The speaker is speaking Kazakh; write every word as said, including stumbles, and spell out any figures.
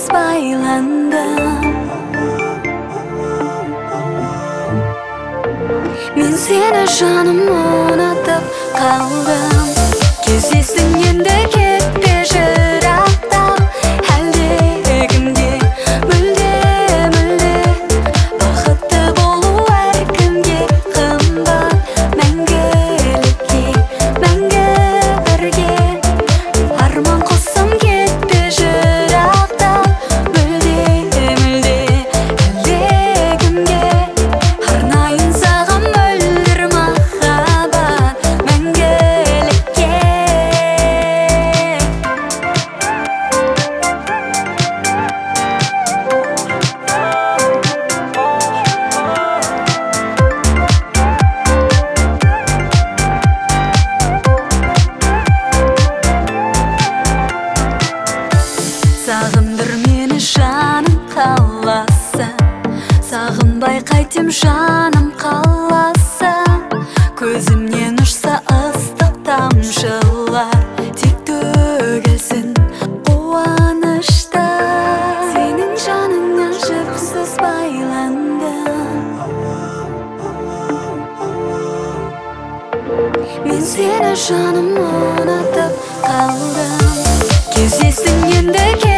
Sevgisiz baylandım. Men seni жаным unutup kaldım. Kesesің енді кетті жырақтап. Әлде кімге мүлде мүлде бақытты болу әркімге қымбат. Мәңгілікке мәңгі бірге арман құсым кетті жырақтап. Мүлде мүлде әлде кімге арнайын саған мөлдір махаббат. Мәңгілікке сағындыр мені жаным қаласа. Сағынбай қайтем жаным қаласа. Көзімнен ұшса ыстық тамшылар, тек төгілсін қуанышта. Сенің жаныңа жіпсіз байландым. Мен сені жаным ұнатып қалдым. Кездесің енді